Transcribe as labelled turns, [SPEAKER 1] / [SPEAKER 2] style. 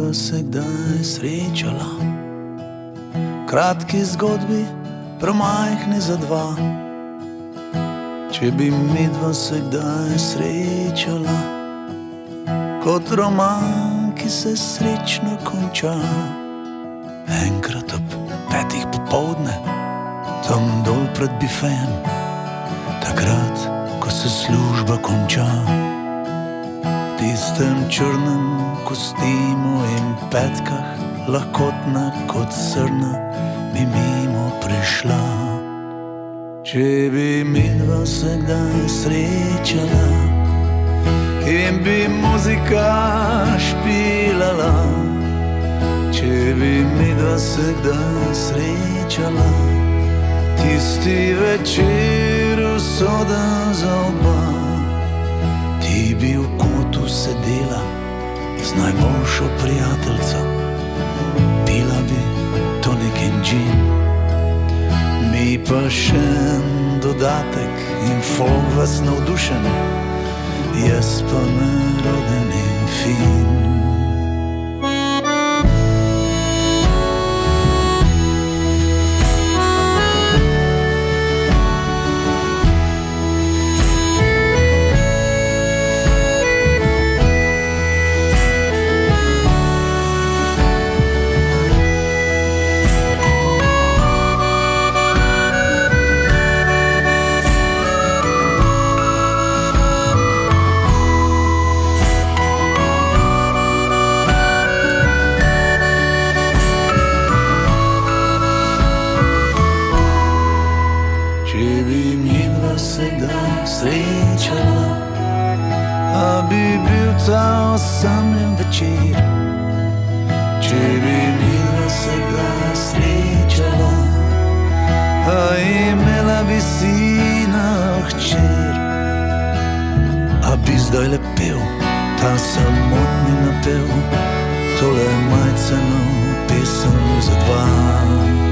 [SPEAKER 1] midva se kdaj srečala. Kratki zgodbi, premajhni za dva. Če bi midva se kdaj srečala, kot roman, ki se srečno konča. Enkrat ob 5 popoldne, tam dol pred bifejem, takrat, ko se služba konča. V tistem črnem kostimu in petkah, lahkotna kot srna, bi mimo prišla. Če bi midva se kdaj srečala in bi muzika špilala, če bi midva se kdaj srečala, tisti večer usoden za oba. Ti bi v kotu sedela z najboljšo prijateljco, pila bi tonik in džin, mi pa še en dodatek in folk vas navdušen, jaz pa neroden in fin. Srečala, a bi bil ta osamljen večer. Če bi midva se kdaj srečala, a imela bi sina hčer. A bi zdaj le pel ta samotni napev, tole majceno pesem za dva.